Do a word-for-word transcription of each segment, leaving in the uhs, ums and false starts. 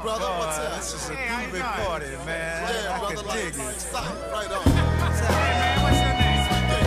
brother? Boy, What's up? this is a Hey, groovy party, man. Yeah, I brother, can like, dig like, it. stop, right on. Hey, man, what's your name?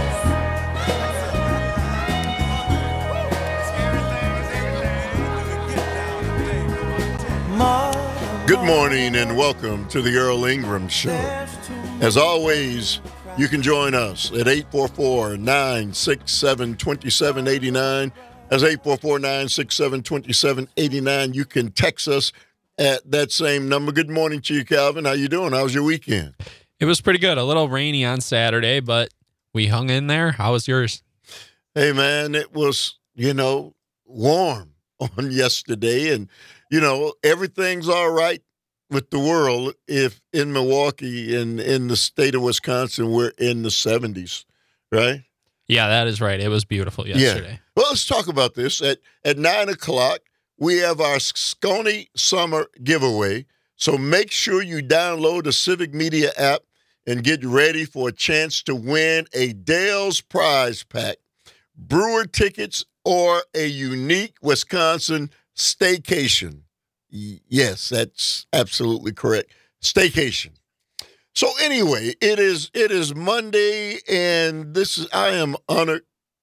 Good morning and welcome to the Earl Ingram Show. As always, you can join us at eight four four, nine six seven, two seven eight nine. That's eight four four, nine six seven, two seven eight nine. You can text us at that same number. Good morning to you, Calvin. How you doing? How was your weekend? It was pretty good. A little rainy on Saturday, but we hung in there. How was yours? Hey, man, it was, you know, warm on yesterday. And, you know, everything's all right with the world if in Milwaukee and in the state of Wisconsin we're in the seventies, right? Yeah, that is right. It was beautiful yesterday. Yeah. Well, let's talk about this. At at nine o'clock, we have our Scony Summer giveaway. So make sure you download the Civic Media app and get ready for a chance to win a Dale's Prize Pack, Brewer tickets, or a unique Wisconsin staycation. Y- Yes, that's absolutely correct. Staycation. So anyway, it is it is Monday, and this is I am honored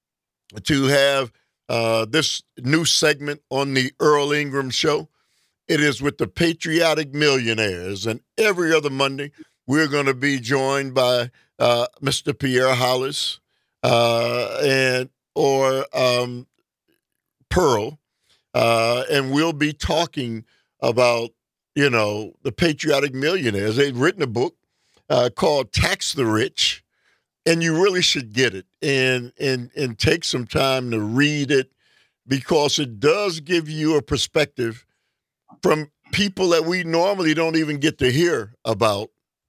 to have uh, this new segment on the Earl Ingram Show. It is with the Patriotic Millionaires, and every other Monday we're going to be joined by uh, Mister Pierre Hollis uh, and or um, Pearl, uh, and we'll be talking about you know the Patriotic Millionaires. They've written a book uh, called Tax the Rich. And you really should get it and, and and take some time to read it because it does give you a perspective from people that we normally don't even get to hear about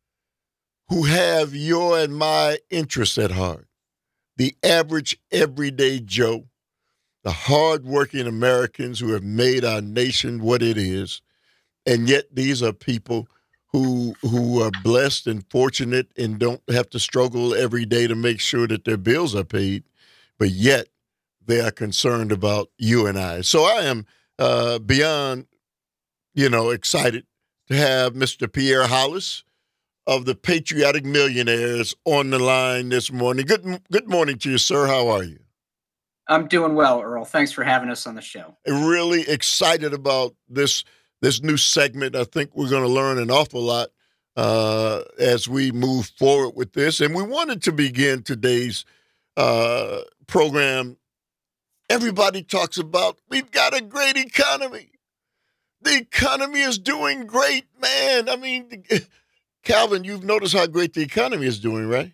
who have your and my interests at heart. The average everyday Joe, the hardworking Americans who have made our nation what it is. And yet these are people who who are blessed and fortunate and don't have to struggle every day to make sure that their bills are paid, but yet they are concerned about you and I. So I am uh, beyond, you know, excited to have Mister Pierre Hollis of the Patriotic Millionaires on the line this morning. Good good morning to you, sir. How are you? I'm doing well, Earl. Thanks for having us on the show. Really excited about this This new segment. I think we're going to learn an awful lot uh, as we move forward with this. And we wanted to begin today's uh, program. Everybody talks about we've got a great economy. The economy is doing great, man. I mean, Calvin, you've noticed how great the economy is doing, right?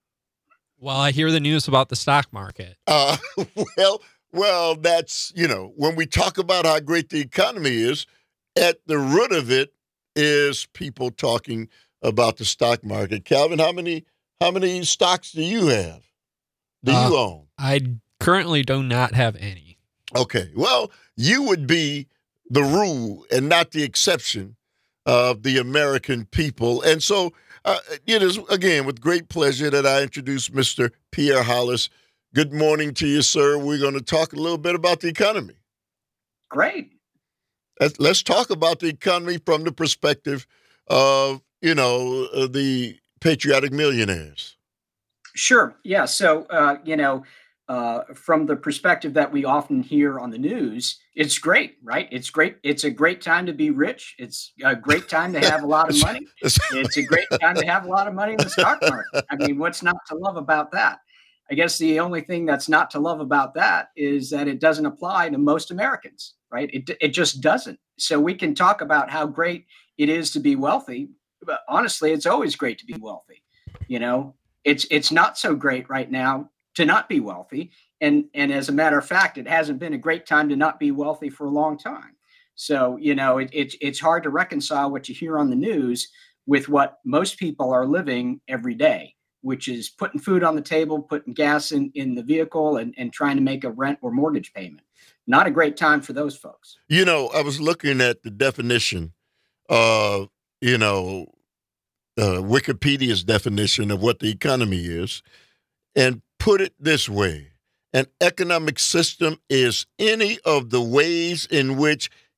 Well, I hear the news about the stock market. Uh, well, well, that's, you know, when we talk about how great the economy is, at the root of it is people talking about the stock market. Calvin, how many how many stocks do you have? Do Uh, you own? I currently do not have any. Okay. Well, you would be the rule and not the exception of the American people. And so uh, it is, again, with great pleasure that I introduce Mister Pierre Hollis. Good morning to you, sir. We're going to talk a little bit about the economy. Great. Let's, let's talk about the economy from the perspective of, you know, uh, the Patriotic Millionaires. Sure. Yeah. So, uh, you know, uh, from the perspective that we often hear on the news, it's great, right? It's great. It's a great time to be rich. It's a great time to have a lot of money. It's a great time to have a lot of money in the stock market. I mean, what's not to love about that? I guess the only thing that's not to love about that is that it doesn't apply to most Americans, right? It, it just doesn't. So we can talk about how great it is to be wealthy, but honestly, it's always great to be wealthy. You know, it's it's not so great right now to not be wealthy. And, and as a matter of fact, it hasn't been a great time to not be wealthy for a long time. So, you know, it, it, it's hard to reconcile what you hear on the news with what most people are living every day, which is putting food on the table, putting gas in, in the vehicle, and, and trying to make a rent or mortgage payment. Not a great time for those folks. You know, I was looking at the definition of, you know, uh, Wikipedia's definition of what the economy is, and put it this way. An economic system is any of the ways in which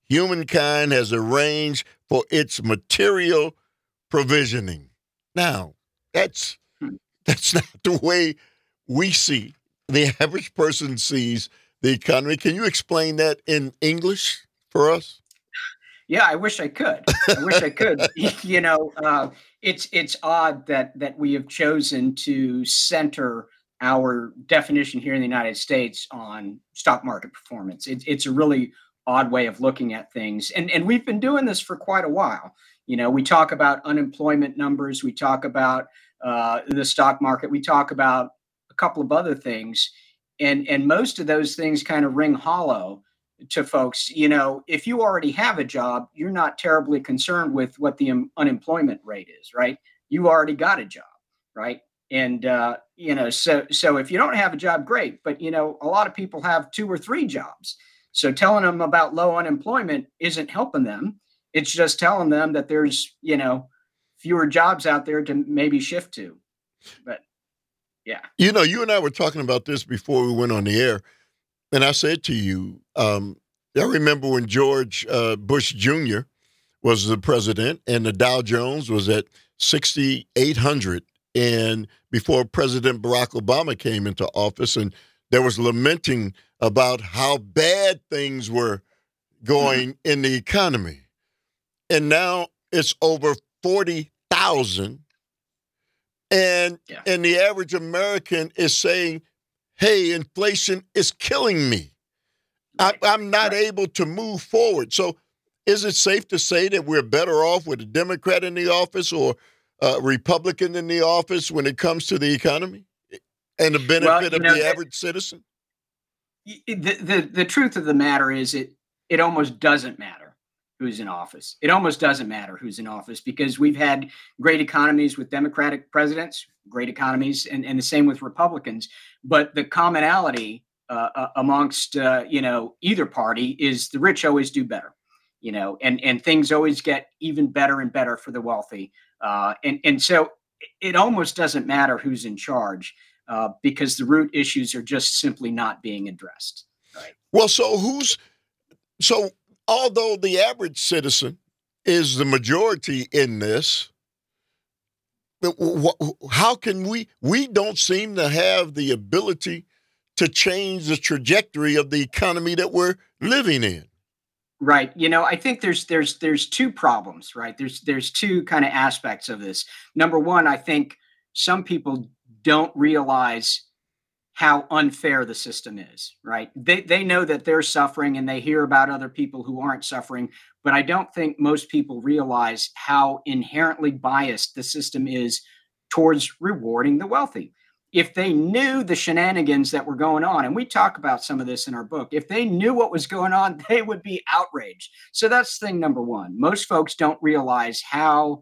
humankind has arranged for its material provisioning. Now, that's that's not the way we see, the average person sees the economy. Can you explain that in English for us? Yeah, I wish I could. I wish I could. You know, uh, it's it's odd that that we have chosen to center our definition here in the United States on stock market performance. It, it's a really odd way of looking at things, and and we've been doing this for quite a while. You know, we talk about unemployment numbers, we talk about uh, the stock market, we talk about a couple of other things, and and most of those things kind of ring hollow to folks. You know, if you already have a job, you're not terribly concerned with what the um, unemployment rate is, right? You already got a job, right? And uh, you know, so so if you don't have a job, great. But you know, a lot of people have two or three jobs. So telling them about low unemployment isn't helping them. It's just telling them that there's, you know, fewer jobs out there to maybe shift to. But yeah. You know, you and I were talking about this before we went on the air. And I said to you, um, I remember when George uh, Bush Junior was the president and the Dow Jones was at sixty-eight hundred. And before President Barack Obama came into office, and there was lamenting about how bad things were going mm-hmm. in the economy. And now it's over forty thousand. And, yeah. and the average American is saying, hey, inflation is killing me. Right. I, I'm not right. able to move forward. So is it safe to say that we're better off with a Democrat in the office or a Republican in the office when it comes to the economy and the benefit well, of know, the average citizen? The, the, the truth of the matter is it, it almost doesn't matter who's in office. It almost doesn't matter who's in office because we've had great economies with Democratic presidents, great economies, and, and the same with Republicans. But the commonality uh, uh, amongst, uh, you know, either party is the rich always do better, you know, and, and things always get even better and better for the wealthy. Uh, and, and so it almost doesn't matter who's in charge uh, because the root issues are just simply not being addressed. Right. Well, so who's so although the average citizen is the majority in this, how can we, we don't seem to have the ability to change the trajectory of the economy that we're living in. Right. You know, I think there's, there's, there's two problems, right? There's, there's two kind of aspects of this. Number one, I think some people don't realize how unfair the system is, right? They they know that they're suffering and they hear about other people who aren't suffering, but I don't think most people realize how inherently biased the system is towards rewarding the wealthy. If they knew the shenanigans that were going on, and we talk about some of this in our book, if they knew what was going on, they would be outraged. So that's thing number one. Most folks don't realize how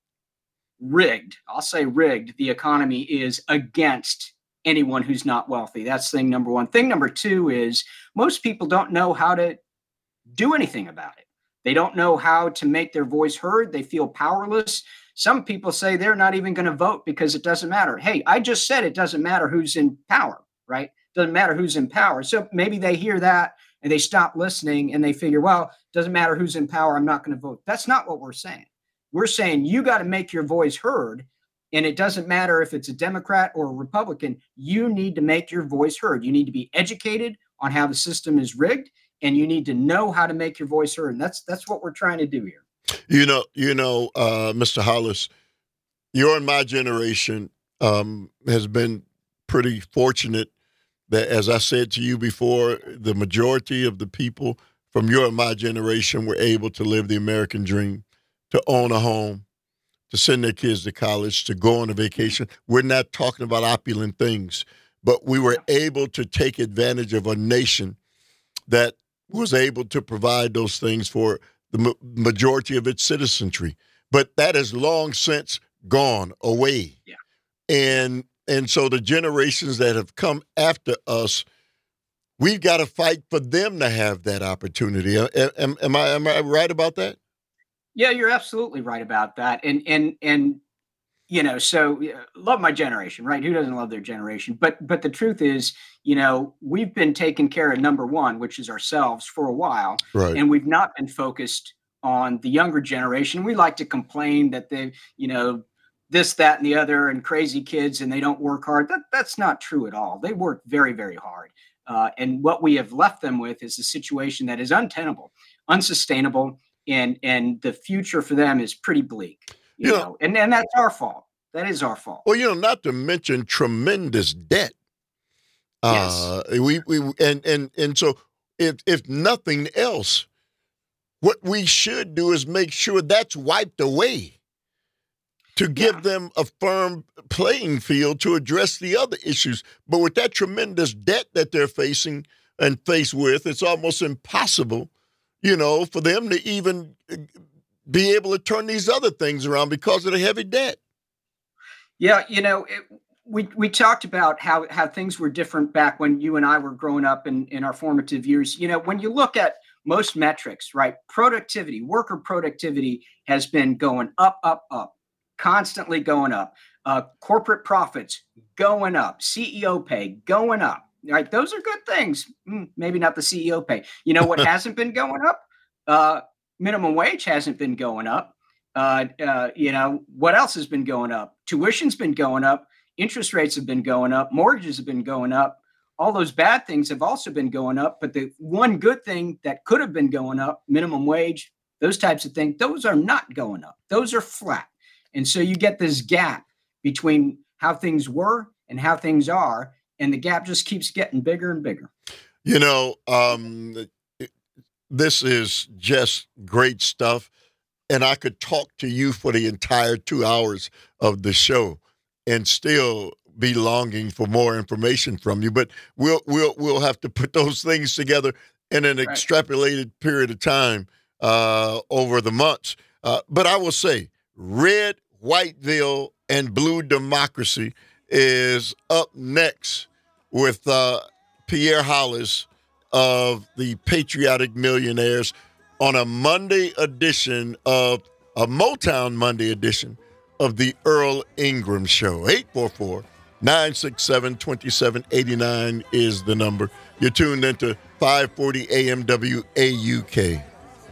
rigged, I'll say rigged, the economy is against anyone who's not wealthy. That's thing number one. Thing number two is most people don't know how to do anything about it. They don't know how to make their voice heard. They feel powerless. Some people say they're not even going to vote because it doesn't matter. Hey, I just said it doesn't matter who's in power, right? Doesn't matter who's in power. So maybe they hear that and they stop listening and they figure, well, doesn't matter who's in power. I'm not going to vote. That's not what we're saying. We're saying you got to make your voice heard. And it doesn't matter if it's a Democrat or a Republican, you need to make your voice heard. You need to be educated on how the system is rigged, and you need to know how to make your voice heard. And that's that's what we're trying to do here. You know, you know, uh, Mister Hollis, your and my generation um, has been pretty fortunate that, as I said to you before, the majority of the people from your and my generation were able to live the American dream, to own a home, to send their kids to college, to go on a vacation. We're not talking about opulent things, but we were able to take advantage of a nation that was able to provide those things for the ma- majority of its citizenry. But that has long since gone away. Yeah. And and so the generations that have come after us, we've got to fight for them to have that opportunity. Am, am I am I right about that? Yeah, you're absolutely right about that. And and and you know, so yeah, love my generation, right? Who doesn't love their generation? But but the truth is, you know, we've been taking care of number one, which is ourselves, for a while, Right. and we've not been focused on the younger generation. We like to complain that they, you know, this, that, and the other, and crazy kids, and they don't work hard. That that's not true at all. They work very, very hard. Uh, and what we have left them with is a situation that is untenable, unsustainable, and and the future for them is pretty bleak. You You know, know, and and that's our fault. That is our fault. well, you know, not to mention tremendous debt. Yes. Uh, we we and and and so if if nothing else, what we should do is make sure that's wiped away to give Yeah. them a firm playing field to address the other issues. But with that tremendous debt that they're facing and faced with, it's almost impossible, you know, for them to even uh, be able to turn these other things around because of the heavy debt. Yeah, you know, it, we we talked about how how things were different back when you and I were growing up in in our formative years. You know, when you look at most metrics, right? Productivity, worker productivity has been going up, up, up, constantly going up. Uh, corporate profits going up. C E O pay going up. Right? Those are good things. Mm, maybe not the C E O pay. You know what hasn't been going up? Uh, minimum wage hasn't been going up. Uh, uh, you know, what else has been going up? Tuition's been going up. Interest rates have been going up. Mortgages have been going up. All those bad things have also been going up. But the one good thing that could have been going up, minimum wage, those types of things, those are not going up. Those are flat. And so you get this gap between how things were and how things are. And the gap just keeps getting bigger and bigger. You know, um, this is just great stuff. And I could talk to you for the entire two hours of the show and still be longing for more information from you. But we'll we'll we'll have to put those things together in an Right. extrapolated period of time uh, over the months. Uh, but I will say, Red, Whiteville, and Blue Democracy is up next with uh, Pierre Hollis of the Patriotic Millionaires on a Monday edition of a Motown Monday edition of the Earl Ingram Show. eight four four, nine six seven, two seven eight nine is the number. You're tuned into five forty A M W A U K.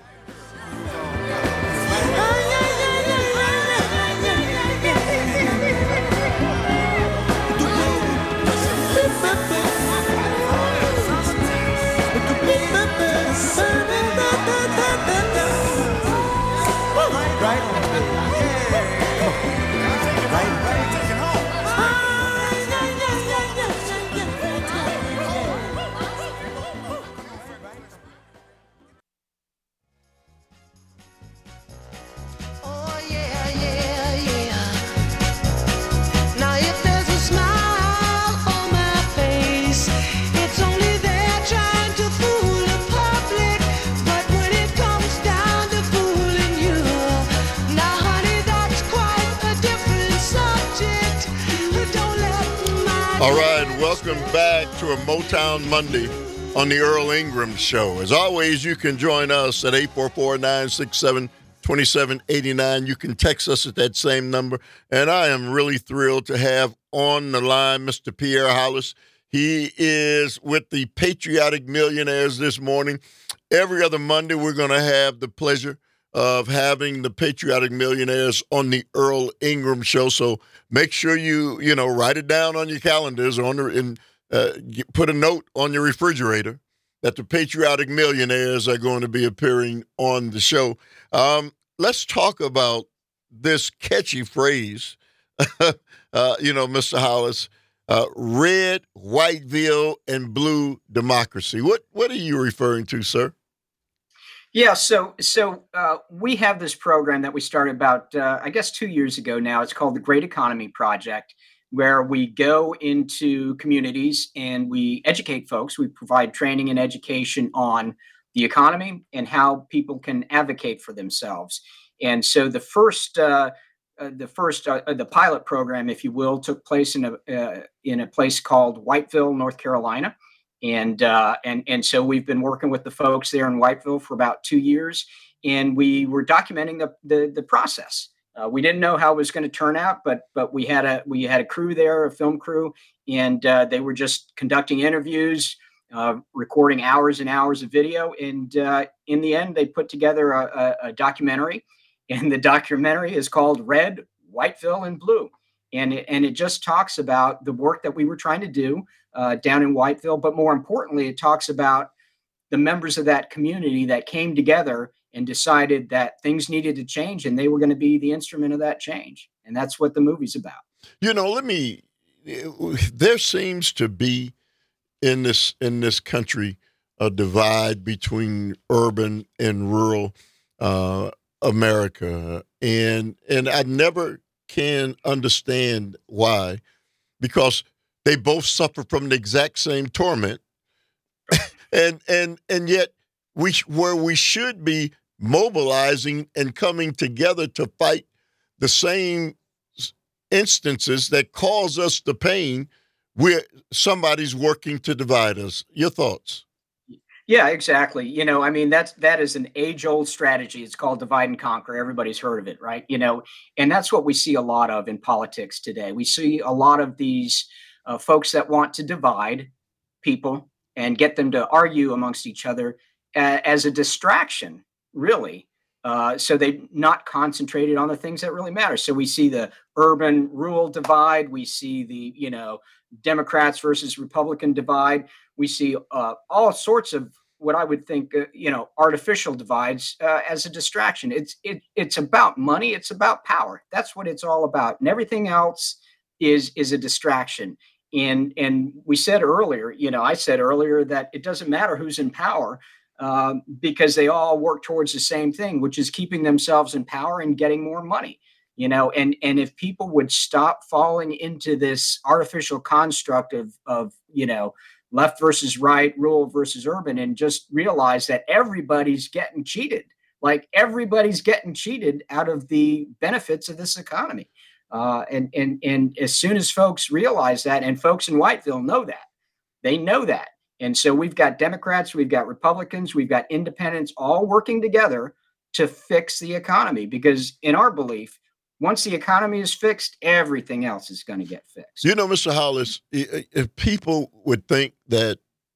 Oh, yeah, yeah, yeah. Now, if there's a smile on my face, it's only there trying to fool the public. But when it comes down to fooling you, now, honey, that's quite a different subject. Don't let my All right, welcome back to a Motown Monday on the Earl Ingram Show. As always, you can join us at eight four four, nine six seven, two seven eight nine. You can text us at that same number. And I am really thrilled to have on the line Mister Pierre Hollis. He is with the Patriotic Millionaires this morning. Every other Monday, we're going to have the pleasure of having the Patriotic Millionaires on the Earl Ingram Show. So make sure you, you know, write it down on your calendars or on the, and uh, get- put a note on your refrigerator that the Patriotic Millionaires are going to be appearing on the show. Um, let's talk about this catchy phrase, uh, you know, Mister Hollis, uh, red, Whiteville, and blue democracy. What what are you referring to, sir? Yeah, so so uh, we have this program that we started about, uh, I guess, two years ago now. It's called the Great Economy Project, where we go into communities and we educate folks. We provide training and education on the economy and how people can advocate for themselves. And so the first, uh, uh, the first, uh, the pilot program, if you will, took place in a uh, in a place called Whiteville, North Carolina. And uh, and and so we've been working with the folks there in Whiteville for about two years, and we were documenting the the, the process. Uh, we didn't know how it was going to turn out, but but we had a we had a crew there, a film crew, and uh, they were just conducting interviews, uh, recording hours and hours of video, and uh, in the end, they put together a, a, a documentary, and the documentary is called Red, Whiteville, and Blue, and it, and it just talks about the work that we were trying to do uh, down in Whiteville, but more importantly, it talks about the members of that community that came together and decided that things needed to change, and they were going to be the instrument of that change. And that's what the movie's about. You know, let me. There seems to be in this in this country a divide between urban and rural uh, America, and and I never can understand why, because they both suffer from the exact same torment, and and and yet we where we should be mobilizing and coming together to fight the same instances that cause us the pain, where somebody's working to divide us. Your thoughts? Yeah, exactly. You know, I mean, that's that is an age-old strategy. It's called divide and conquer. Everybody's heard of it, right? You know, and that's what we see a lot of in politics today. We see a lot of these uh, folks that want to divide people and get them to argue amongst each other uh, as a distraction, really. Uh, so they not concentrated on the things that really matter. So we see the urban rural divide. We see the, you know, Democrats versus Republican divide. We see uh, all sorts of what I would think, uh, you know, artificial divides uh, as a distraction. It's it it's about money. It's about power. That's what it's all about. And everything else is is a distraction. And and we said earlier, you know, I said earlier that it doesn't matter who's in power. Um, because they all work towards the same thing, which is keeping themselves in power and getting more money, you know, and, and if people would stop falling into this artificial construct of, of, you know, left versus right, rural versus urban, and just realize that everybody's getting cheated, like everybody's getting cheated out of the benefits of this economy. Uh, and, and, and as soon as folks realize that, and folks in Whiteville know that, they know that. And so we've got Democrats, we've got Republicans, we've got independents all working together to fix the economy, because in our belief, once the economy is fixed, everything else is going to get fixed. You know, Mister Hollis, if people would think that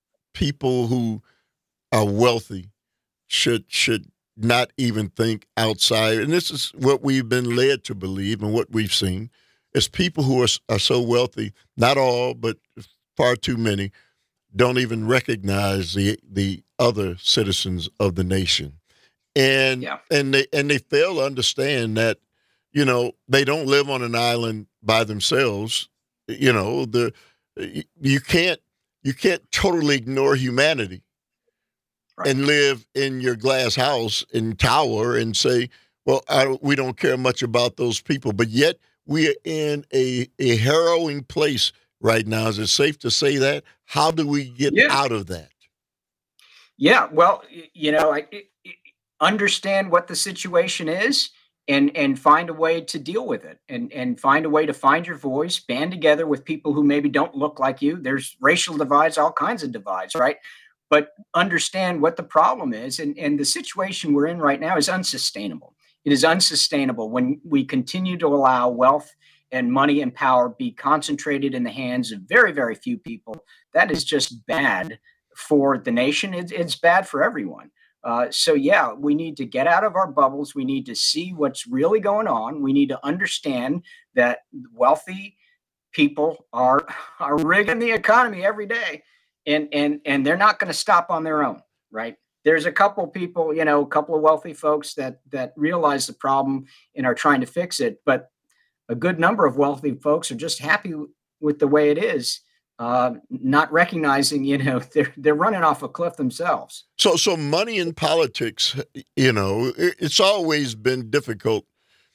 people who are wealthy should should not even think outside, and this is what we've been led to believe and what we've seen, is people who are, are so wealthy, not all, but far too many, don't even recognize the the other citizens of the nation, and yeah. and they and they fail to understand that, you know, they don't live on an island by themselves. You know, the you can't you can't totally ignore humanity, right, and live in your glass house and tower and say, well, I, we don't care much about those people, but yet we are in a a harrowing place right now. Is it safe to say that? How do we get yeah. out of that? Yeah, well, you know, I, I understand what the situation is and and find a way to deal with it, and and find a way to find your voice, band together with people who maybe don't look like you. There's racial divides, all kinds of divides, right? But understand what the problem is. And, and the situation we're in right now is unsustainable. It is unsustainable when we continue to allow wealth and money and power be concentrated in the hands of very, very few people. That is just bad for the nation. It's, it's bad for everyone. Uh, so, yeah, we need to get out of our bubbles. We need to see what's really going on. We need to understand that wealthy people are, are rigging the economy every day, and, and, and they're not going to stop on their own, right? There's a couple people, you know, a couple of wealthy folks that that realize the problem and are trying to fix it. But a good number of wealthy folks are just happy with the way it is, uh, not recognizing, you know, they're they're running off a cliff themselves. So, so money in politics, you know, it, it's always been difficult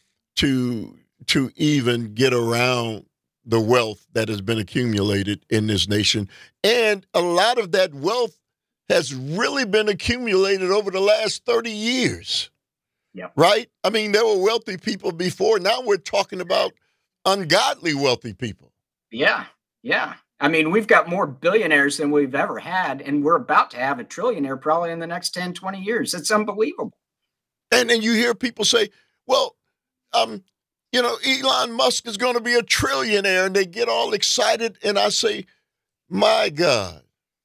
to to even get around the wealth that has been accumulated in this nation, and a lot of that wealth has really been accumulated over the last thirty years. Yeah. Right? I mean, there were wealthy people before. Now we're talking about ungodly wealthy people. Yeah. Yeah. I mean, we've got more billionaires than we've ever had, and we're about to have a trillionaire probably in the next ten, twenty years. It's unbelievable. And then you hear people say, well, um, you know, Elon Musk is going to be a trillionaire, and they get all excited. And I say, my God,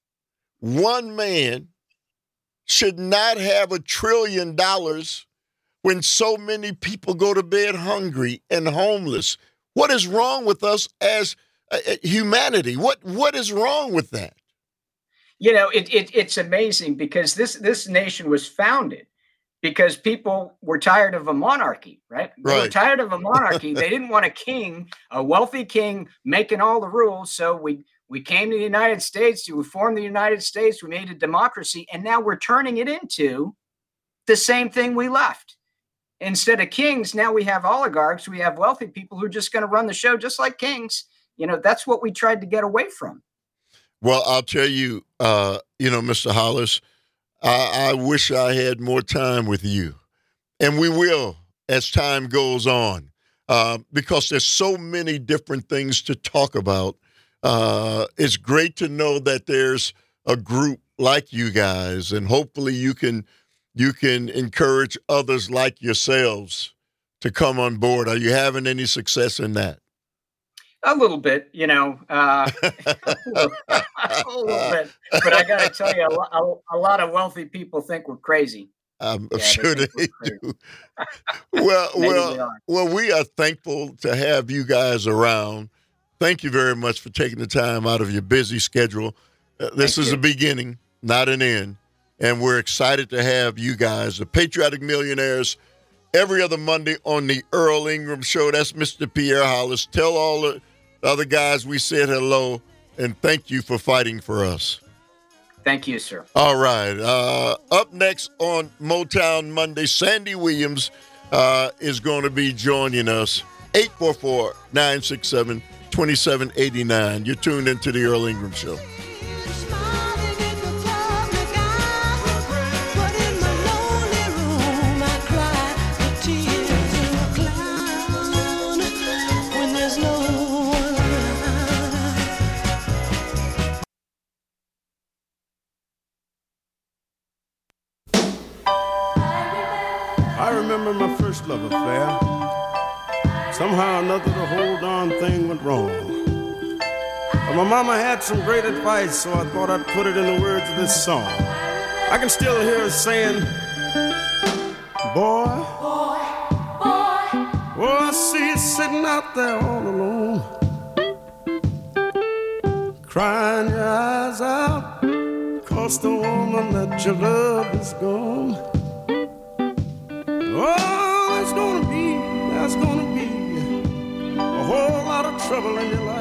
one man should not have a trillion dollars when so many people go to bed hungry and homeless. What is wrong with us as uh, humanity? What what is wrong with that? You know, it, it it's amazing because this this nation was founded because people were tired of a monarchy, right? They were Right. tired of a monarchy. They didn't want a king, a wealthy king, making all the rules. So we we came to the United States, we formed the United States, we made a democracy, and now we're turning it into the same thing we left. Instead of kings, now we have oligarchs, we have wealthy people who are just going to run the show just like kings. You know, that's what we tried to get away from. Well, I'll tell you, uh, you know, Mister Hollis, I, I wish I had more time with you. And we will as time goes on, uh, because there's so many different things to talk about. Uh, it's great to know that there's a group like you guys, and hopefully you can you can encourage others like yourselves to come on board. Are you having any success in that? A little bit, you know, uh, a little bit. But I got to tell you, a, lo- a, a lot of wealthy people think we're crazy. I'm Yeah, they sure they think we're do. Well, Maybe we well, are. well, we are thankful to have you guys around. Thank you very much for taking the time out of your busy schedule. Uh, this Thank is you. a beginning, not an end. And we're excited to have you guys, the Patriotic Millionaires, every other Monday on the Earl Ingram Show. That's Mister Pierre Hollis. Tell all the other guys we said hello, and thank you for fighting for us. Thank you, sir. All right. Uh, up next on Motown Monday, Sandy Williams uh, is going to be joining us. eight four four, nine six seven, two seven eight nine. You're tuned into the Earl Ingram Show. Smiling in the public eye, but in my lonely room I cry the tears of a clown when there's no one around. I remember my first love affair. Somehow or another, the whole darn thing went wrong. But my mama had some great advice, so I thought I'd put it in the words of this song. I can still hear her saying, boy, boy, boy. Oh, I see you sitting out there all alone, crying your eyes out, 'cause the woman that you love is gone. Oh, there's gonna be, there's gonna be a whole lot of trouble in your life.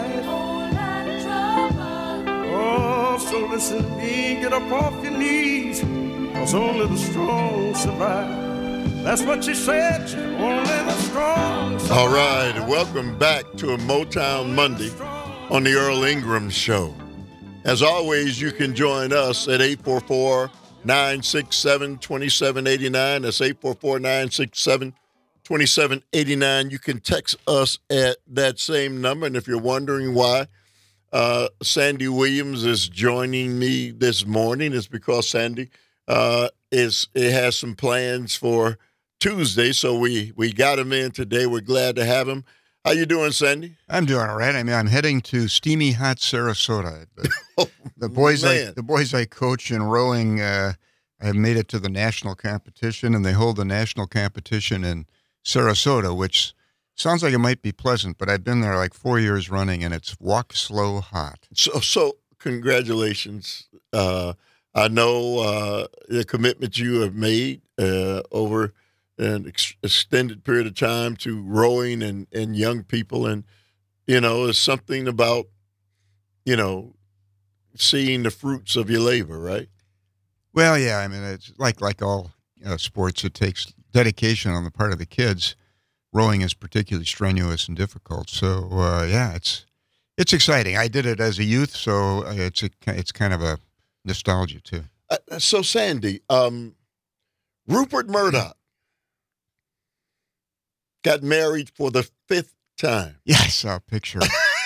Oh, so listen to me, get up off your knees, 'cause only the strong survive. That's what she said, only the strong survive. All right. Welcome back to a Motown Monday on the Earl Ingram Show. As always, you can join us at eight four four, nine six seven, two seven eight nine. That's eight four four, nine six seven, two seven eight nine. You can text us at that same number. And if you're wondering why uh, Sandy Williams is joining me this morning, it's because Sandy uh, is it has some plans for Tuesday. So we, we got him in today. We're glad to have him. How you doing, Sandy? I'm doing all right. I mean, I'm heading to steamy hot Sarasota. The, the boys, I, man. the boys I coach in rowing, uh, have made it to the national competition, and they hold the national competition in Sarasota, which sounds like it might be pleasant, but I've been there like four years running, and it's walk slow hot. So, so congratulations. Uh, I know uh, the commitment you have made uh, over an ex- extended period of time to rowing and, and young people. And, you know, it's something about, you know, seeing the fruits of your labor, right? Well, yeah, I mean, it's like like all uh, sports, it takes dedication on the part of the kids. Rowing is particularly strenuous and difficult. So, uh, yeah, it's it's exciting. I did it as a youth, so uh, it's a, it's kind of a nostalgia too. Uh, so, Sandy, um, Rupert Murdoch got married for the fifth time. Yeah, I saw a picture.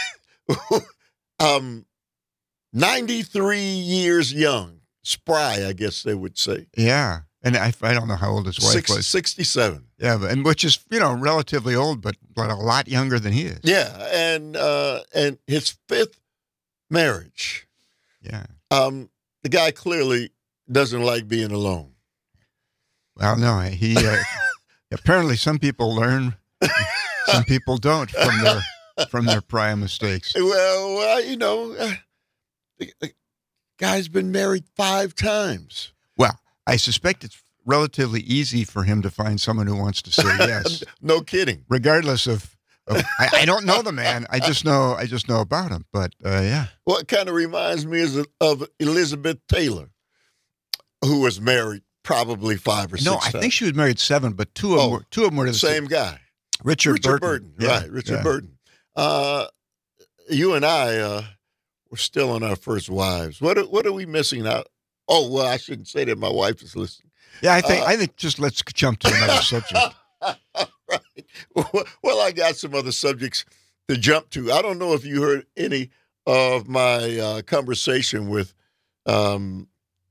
um, ninety-three years young, spry, I guess they would say. Yeah, And I, I don't know how old his wife Six, was. sixty-seven. Yeah, but, and which is, you know, relatively old, but, but a lot younger than he is. Yeah, and uh, and his fifth marriage. Yeah. Um, the guy clearly doesn't like being alone. Well, no, he uh, apparently some people learn, some people don't from their from their prior mistakes. Well, uh, you know, uh, the, the guy's been married five times. Well, I suspect it's relatively easy for him to find someone who wants to say yes, No kidding. regardless of. of I, I don't know the man. I just know. I just know about him. But uh, yeah, Well, it kind of reminds me is of Elizabeth Taylor, who was married probably five or six no, times. I think she was married seven, but two of them Oh, were two of them were to the Same guy. Richard, Richard Burton. Burton. Yeah, Right, Richard yeah. Burton. Uh, you and I, uh, we're still on our first wives. What are, what are we missing out? Oh, well, I shouldn't say that. My wife is listening. Yeah, I think Uh, I think just let's jump to another subject. Right. Well, well, I got some other subjects to jump to. I don't know if you heard any of my uh, conversation with um,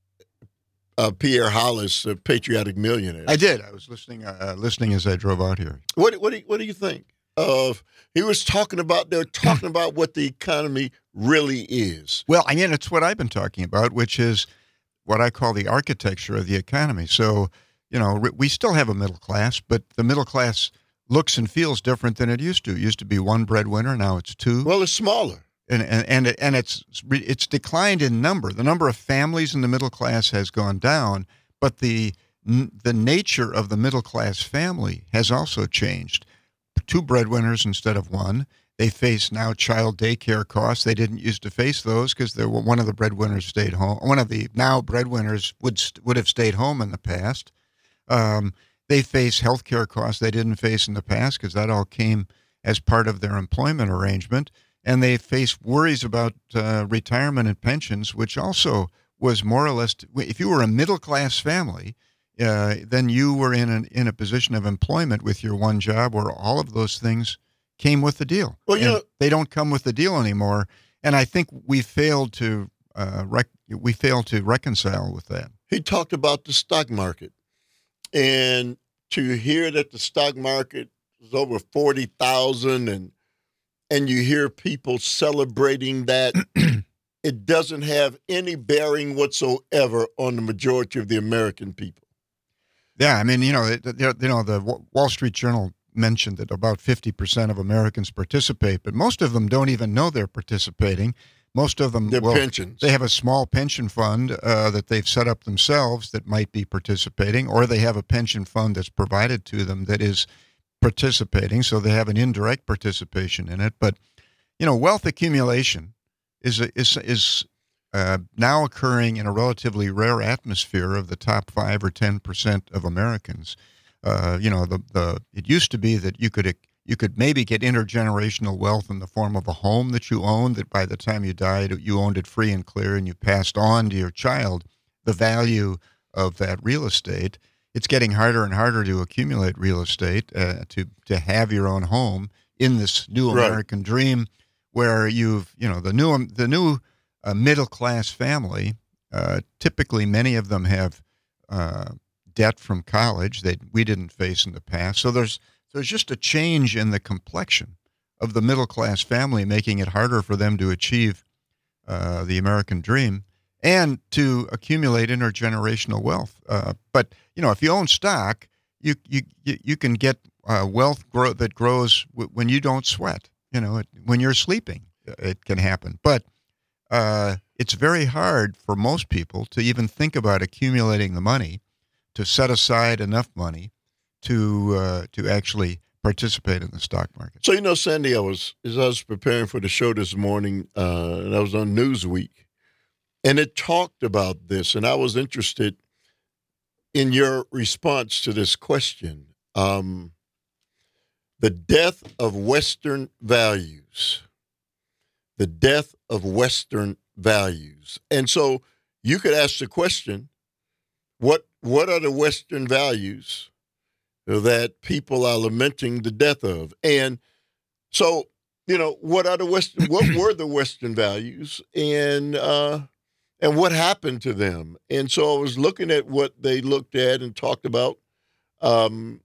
uh, Pierre Hollis, a patriotic millionaire. I did. I was listening uh, listening as I drove out here. What what do you, what do you think of? He was talking about they're talking about what the economy really is. Well, I mean, it's what I've been talking about, which is what I call the architecture of the economy. So, you know, we still have a middle class, but the middle class looks and feels different than it used to. It used to be one breadwinner, now it's two. Well, it's smaller. and and and, it, and it's it's declined in number. The number of families in the middle class has gone down, but the the nature of the middle class family has also changed. Two breadwinners instead of one. They face now child daycare costs. They didn't used to face those because they were one of the breadwinners stayed home. One of the now breadwinners would would have stayed home in the past. Um, they face health care costs they didn't face in the past because that all came as part of their employment arrangement. And they face worries about uh, retirement and pensions, which also was more or less, if you were a middle class family, uh, then you were in an, in a position of employment with your one job where all of those things came with the deal. Well, you And know- they don't come with the deal anymore. And I think we failed to uh, rec- we failed to reconcile with that. He talked about the stock market, and to hear that the stock market is over forty thousand, and and you hear people celebrating that, it doesn't have any bearing whatsoever on the majority of the American people. Yeah, I mean, you know, it- it- you know, the Wa- Wall Street Journal mentioned that about fifty percent of Americans participate, but most of them don't even know they're participating. Most of them, Their well, pensions. they have a small pension fund uh, that they've set up themselves that might be participating, or they have a pension fund that's provided to them that is participating, so they have an indirect participation in it. But, you know, wealth accumulation is a, is is uh, now occurring in a relatively rare atmosphere of the top five or ten percent of Americans. Uh, you know, the the it used to be that you could you could maybe get intergenerational wealth in the form of a home that you owned, that by the time you died, you owned it free and clear, and you passed on to your child the value of that real estate. It's getting harder and harder to accumulate real estate, uh, to to have your own home in this new Right. American dream, where you've you know the new the new uh, middle class family. Uh, typically, many of them have uh, debt from college that we didn't face in the past. So there's there's just a change in the complexion of the middle class family, making it harder for them to achieve uh, the American dream and to accumulate intergenerational wealth. Uh, but you know, if you own stock, you you you you can get uh, wealth grow, that grows w- when you don't sweat. You know, it, when you're sleeping, it can happen. But uh, it's very hard for most people to even think about accumulating the money to set aside enough money to uh, to actually participate in the stock market. So, you know, Sandy, I was as I was preparing for the show this morning, uh, and I was on Newsweek, and it talked about this, and I was interested in your response to this question. Um, the death of Western values. The death of Western values. And so you could ask the question, what what are the Western values that people are lamenting the death of? And so, you know, what are the Western, what were the Western values? And uh, and what happened to them. And so I was looking at what they looked at and talked about, um,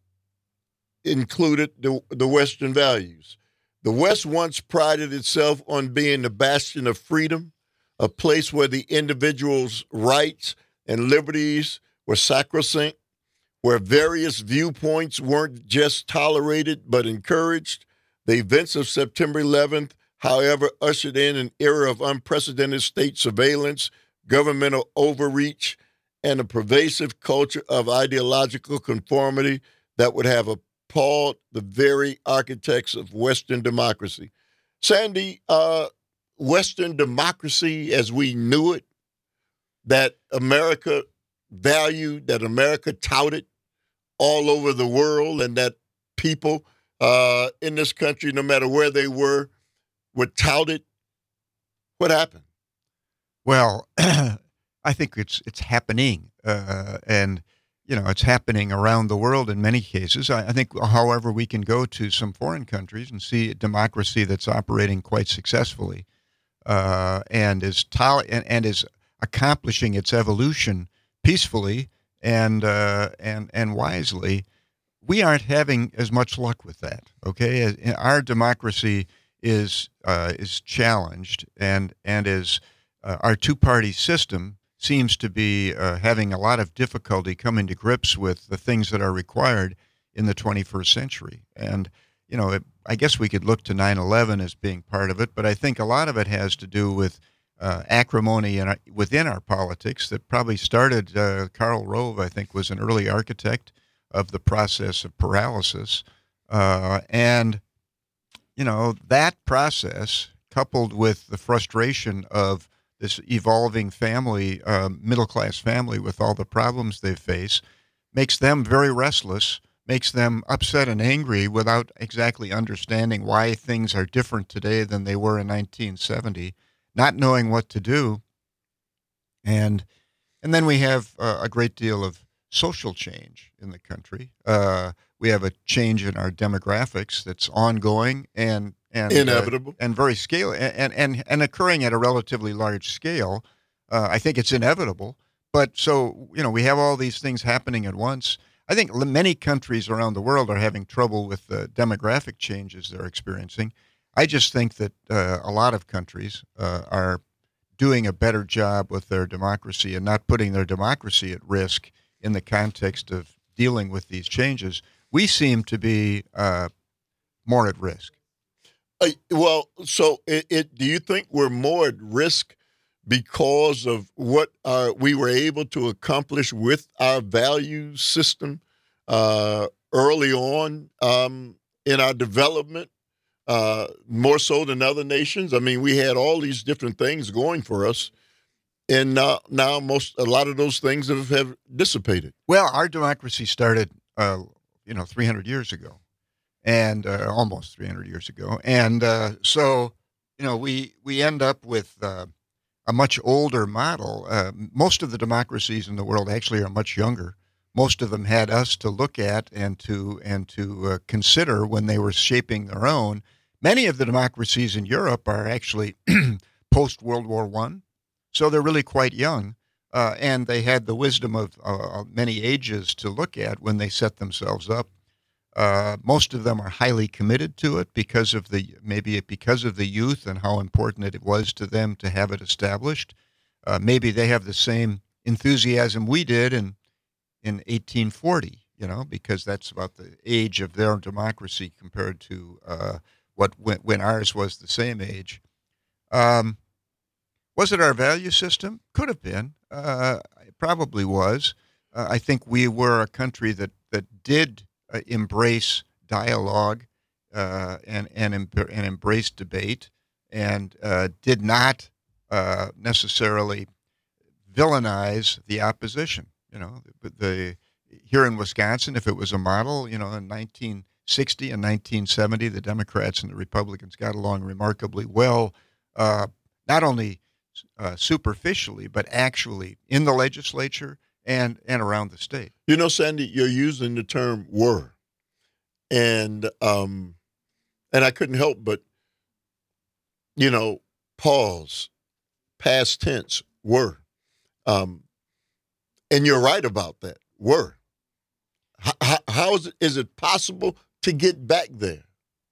included the, the Western values. The West once prided itself on being the bastion of freedom, a place where the individual's rights and liberties were sacrosanct, where various viewpoints weren't just tolerated but encouraged. The events of September eleventh, however, ushered in an era of unprecedented state surveillance, governmental overreach, and a pervasive culture of ideological conformity that would have appalled the very architects of Western democracy. Sandy, uh, Western democracy as we knew it, that America valued, that America touted all over the world, and that people uh, in this country, no matter where they were, were touted. What happened? Well, I think it's it's happening, uh, and you know it's happening around the world in many cases. I, I think, however, we can go to some foreign countries and see a democracy that's operating quite successfully, uh, and is tol- and, and is accomplishing its evolution peacefully and uh, and and wisely. We aren't having as much luck with that. Okay, our democracy is uh, is challenged, and and is uh, our two-party system seems to be uh, having a lot of difficulty coming to grips with the things that are required in the twenty-first century. And you know, it, I guess we could look to nine eleven as being part of it, but I think a lot of it has to do with uh, acrimony in our, within our politics that probably started. Uh, Karl Rove, I think, was an early architect of the process of paralysis. Uh, and, you know, that process, coupled with the frustration of this evolving family, uh, middle-class family with all the problems they face, makes them very restless, makes them upset and angry without exactly understanding why things are different today than they were in nineteen seventy, not knowing what to do. And, and then we have uh, a great deal of social change in the country. Uh, we have a change in our demographics that's ongoing and and Inevitable. uh, and very scale and, and and occurring at a relatively large scale. Uh, I think it's inevitable. But so you know, we have all these things happening at once. I think l- many countries around the world are having trouble with the demographic changes they're experiencing. I just think that uh, a lot of countries uh, are doing a better job with their democracy and not putting their democracy at risk in the context of dealing with these changes. We seem to be uh, more at risk. Uh, well, so it, it. Do you think we're more at risk because of what uh, we were able to accomplish with our value system uh, early on um, in our development, uh, more so than other nations? I mean, we had all these different things going for us. And now, now most a lot of those things have, have dissipated. Well, our democracy started, uh, you know, three hundred years ago, and uh, almost three hundred years ago, and uh, so you know, we we end up with uh, a much older model. Uh, most of the democracies in the world actually are much younger. Most of them had us to look at and to and to uh, consider when they were shaping their own. Many of the democracies in Europe are actually post World War One. So they're really quite young, uh, and they had the wisdom of uh, many ages to look at when they set themselves up. Uh, most of them are highly committed to it because of the maybe because of the youth and how important it was to them to have it established. Uh, maybe they have the same enthusiasm we did in in eighteen forty, you know, because that's about the age of their democracy compared to uh, what when, when ours was the same age. Um, Was it our value system? Could have been. Uh, it probably was. Uh, I think we were a country that that did uh, embrace dialogue uh, and and em- and embrace debate, and uh, did not uh, necessarily villainize the opposition. You know, the, the here in Wisconsin, if it was a model, you know, in nineteen sixty and nineteen seventy, the Democrats and the Republicans got along remarkably well. Uh, not only Uh, superficially, but actually in the legislature and, and around the state. You know, Sandy, you're using the term "were," and um, and I couldn't help but, you know, pause, past tense, were. Um, and you're right about that. Were. How, how is it, is it possible to get back there?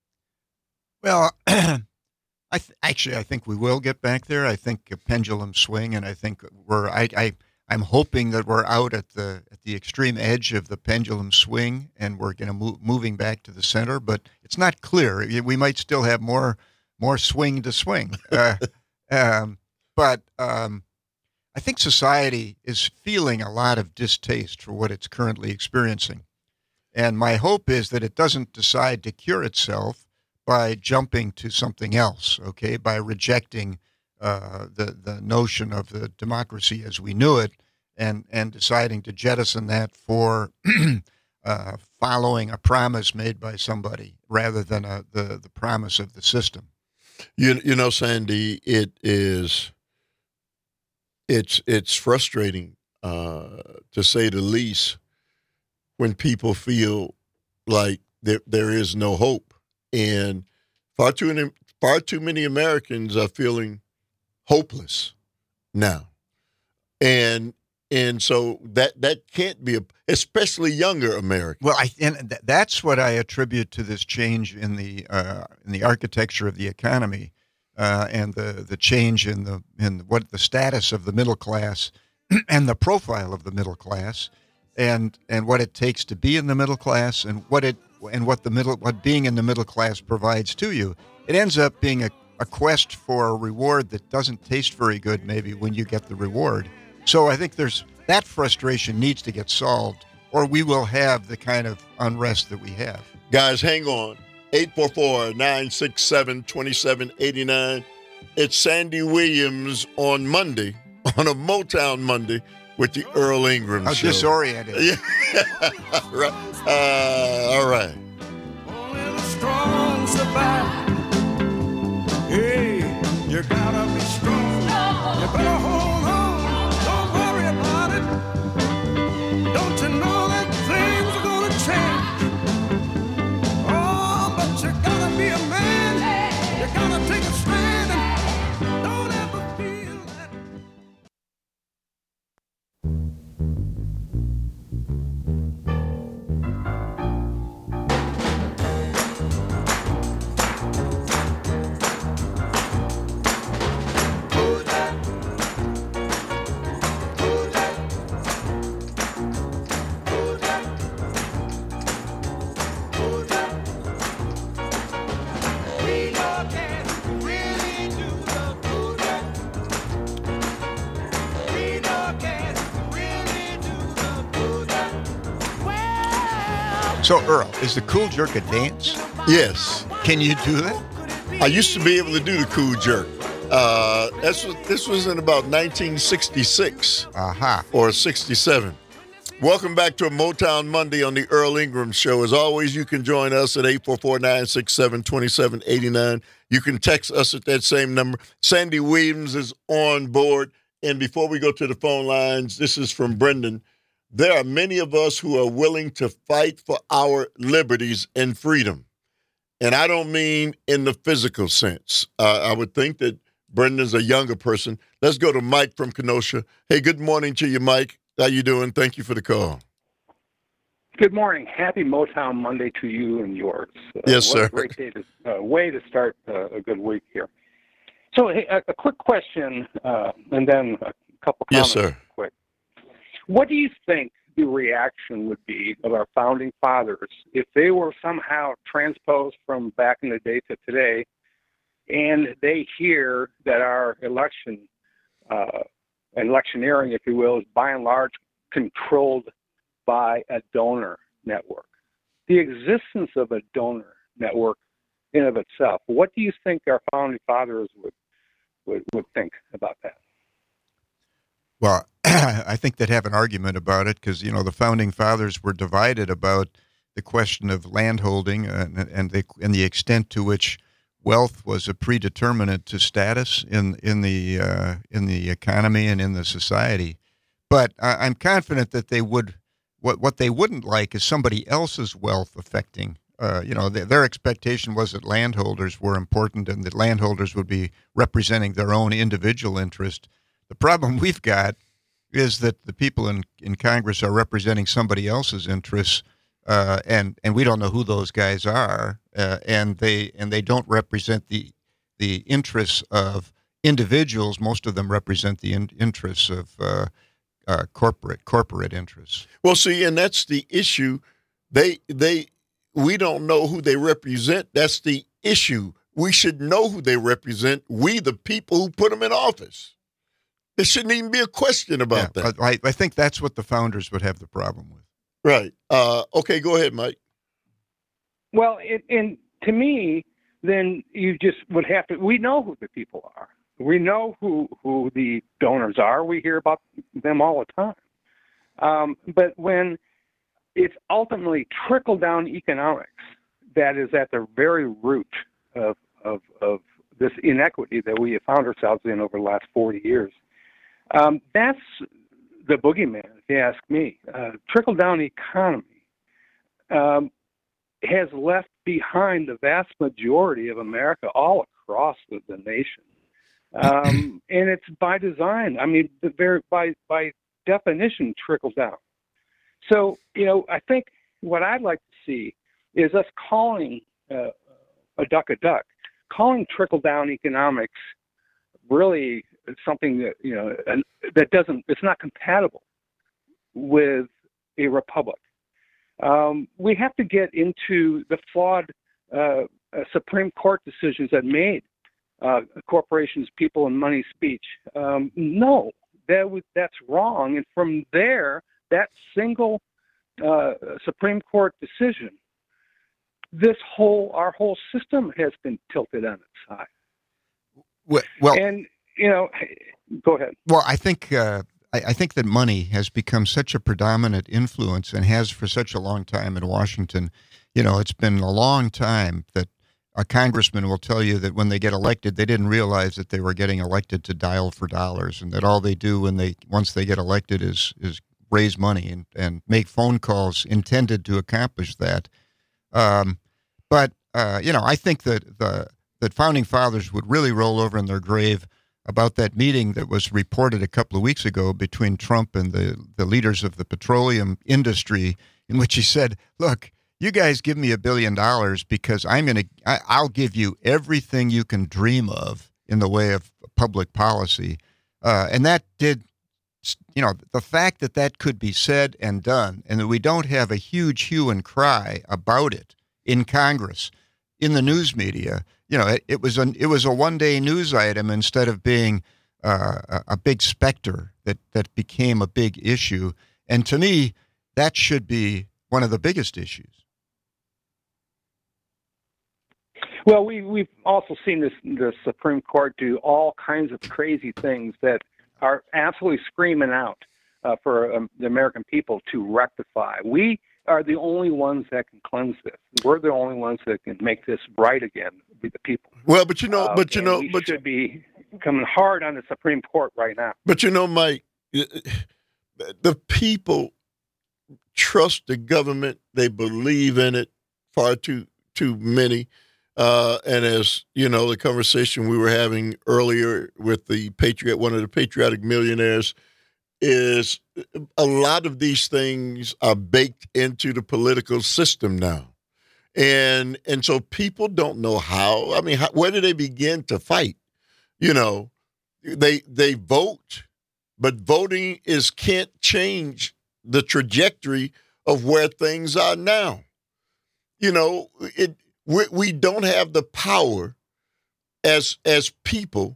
Well, I th- actually I think we will get back there. I think a pendulum swing, and I think we're. I, I I'm hoping that we're out at the at the extreme edge of the pendulum swing, and we're going to move moving back to the center. But it's not clear. We might still have more more swing to swing. Uh, um, but um, I think society is feeling a lot of distaste for what it's currently experiencing, and my hope is that it doesn't decide to cure itself by jumping to something else. Okay, by rejecting Uh, the the notion of the democracy as we knew it, and and deciding to jettison that for uh, following a promise made by somebody rather than a, the the promise of the system. You you know, Sandy, it is. It's it's frustrating, uh, to say the least, when people feel like there there is no hope, and far too many far too many Americans are feeling hopeless now, and and so that that can't be a, especially younger Americans. Well, I and th- that's what I attribute to this change in the uh, in the architecture of the economy, uh, and the the change in the in what the status of the middle class and the profile of the middle class, and and what it takes to be in the middle class, and what it and what the middle what being in the middle class provides to you. It ends up being a a quest for a reward that doesn't taste very good maybe when you get the reward. So I think there's that frustration needs to get solved, or we will have the kind of unrest that we have. Guys, hang on. eight four four, nine six seven, two seven eight nine. It's Sandy Williams on Monday, on a Motown Monday, with the Earl Ingram How Show. disoriented. Yeah. Right. Uh, all right. Only the strong survive. Hey, you gotta be strong. You better hold on. Don't worry about it. Don't you know that things are gonna change? Oh, but you gotta be a man. You gotta take a stand and don't ever feel that. So, Earl, is the cool jerk a dance? Yes. Can you do that? I used to be able to do the cool jerk. Uh, that's what, this was in about nineteen sixty-six Aha. or sixty-seven. Welcome back to a Motown Monday on the Earl Ingram Show. As always, you can join us at eight four four, nine six seven, two seven eight nine. You can text us at that same number. Sandy Williams is on board. And before we go to the phone lines, this is from Brendan. There are many of us who are willing to fight for our liberties and freedom. And I don't mean in the physical sense. Uh, I would think that Brendan's a younger person. Let's go to Mike from Kenosha. Hey, good morning to you, Mike. How you doing? Thank you for the call. Good morning. Happy Motown Monday to you and yours. Uh, Yes, what sir. A great day to, uh, way to start uh, a good week here. So, hey, a, a quick question, uh, and then a couple Yes, comments. sir. Quick. What do you think the reaction would be of our founding fathers if they were somehow transposed from back in the day to today, and they hear that our election, uh, electioneering, if you will, is by and large controlled by a donor network? The existence of a donor network in of itself, what do you think our founding fathers would would, would think about that? Well, I think they'd have an argument about it because, you know, the founding fathers were divided about the question of landholding and, and, the, and the extent to which wealth was a predeterminant to status in in the uh, in the economy and in the society. But I, I'm confident that they would. What what they wouldn't like is somebody else's wealth affecting. Uh, you know, their, their expectation was that landholders were important and that landholders would be representing their own individual interest. The problem we've got is that the people in, in Congress are representing somebody else's interests, uh, and and we don't know who those guys are, uh, and they and they don't represent the the interests of individuals. Most of them represent the in, interests of uh, uh, corporate corporate interests. Well, see, and that's the issue. They they we don't know who they represent. That's the issue. We should know who they represent. We, the people who put them in office. There shouldn't even be a question about Yeah, that. I, I think that's what the founders would have the problem with. Right. Uh, okay, go ahead, Mike. Well, it, and to me, then you just would have to. We know who the people are. We know who who the donors are. We hear about them all the time. Um, but when it's ultimately trickle down economics that is at the very root of of of this inequity that we have found ourselves in over the last forty years, um, that's the boogeyman, if you ask me. Uh, trickle down economy um, has left behind the vast majority of America all across the, the nation. Um, and it's by design. I mean, the very, by, by definition, trickle down. So, you know, I think what I'd like to see is us calling uh, a duck a duck, calling trickle down economics really something that, you know, that doesn't, it's not compatible with a republic. Um, we have to get into the flawed uh, Supreme Court decisions that made uh, corporations, people, and money speech. Um, no, that was, that's wrong. And from there, that single uh, Supreme Court decision, this whole, our whole system has been tilted on its side. Well, well and, you know, go ahead. Well, I think uh, I, I think that money has become such a predominant influence and has for such a long time in Washington. You know, it's been a long time that a congressman will tell you that when they get elected, they didn't realize that they were getting elected to dial for dollars, and that all they do when they once they get elected is is raise money and, and make phone calls intended to accomplish that. Um, but uh, you know, I think that the that founding fathers would really roll over in their grave about that meeting that was reported a couple of weeks ago between Trump and the, the leaders of the petroleum industry, in which he said, look, you guys give me a billion dollars because I'm going to, I'll give you everything you can dream of in the way of public policy. Uh, and that did, you know, the fact that that could be said and done, and that we don't have a huge hue and cry about it in Congress, in the news media, you know, it, it was an it was a one day news item instead of being uh, a, a big specter that that became a big issue. And to me, that should be one of the biggest issues. Well, we we've also seen this the Supreme Court do all kinds of crazy things that are absolutely screaming out uh, for um, the American people to rectify. We are the only ones that can cleanse this. We're the only ones that can make this right again. Be the people. Well, but you know, Uh, but you and know, we but should be coming hard on the Supreme Court right now. But you know, Mike, the people trust the government. They believe in it far too too many. Uh, and as you know, the conversation we were having earlier with the patriot, one of the patriotic millionaires, is a lot of these things are baked into the political system now. And and so people don't know how. I mean, how, where do they begin to fight? You know, they they vote, but voting is can't change the trajectory of where things are now. You know, it we, we don't have the power as as people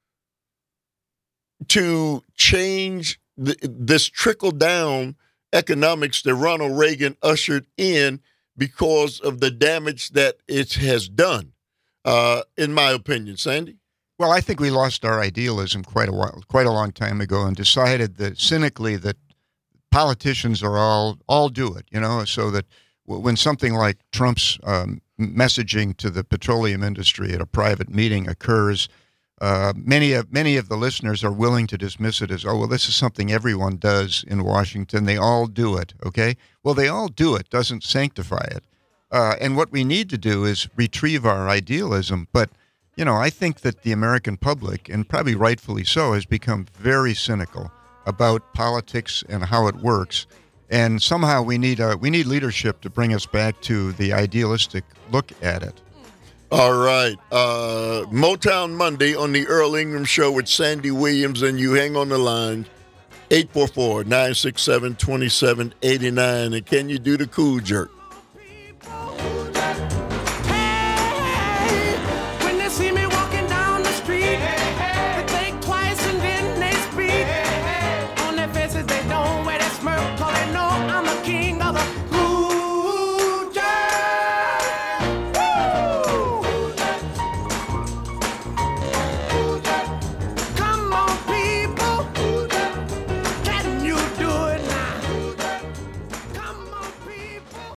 to change the, this trickle down economics that Ronald Reagan ushered in, because of the damage that it has done, uh, in my opinion. Sandy? Well, I think we lost our idealism quite a while, quite a long time ago, and decided that cynically that politicians are all all do it, you know, so that when something like Trump's um, messaging to the petroleum industry at a private meeting occurs, uh, many of many of the listeners are willing to dismiss it as, oh, well, this is something everyone does in Washington. They all do it, okay? Well, they all do it doesn't sanctify it. Uh, and what we need to do is retrieve our idealism. But, you know, I think that the American public, and probably rightfully so, has become very cynical about politics and how it works. And somehow we need a, we need leadership to bring us back to the idealistic look at it. All right. Uh, Motown Monday on the Earl Ingram Show with Sandy Williams, and you hang on the line, eight four four, nine six seven, two seven eight nine. And can you do the cool jerk?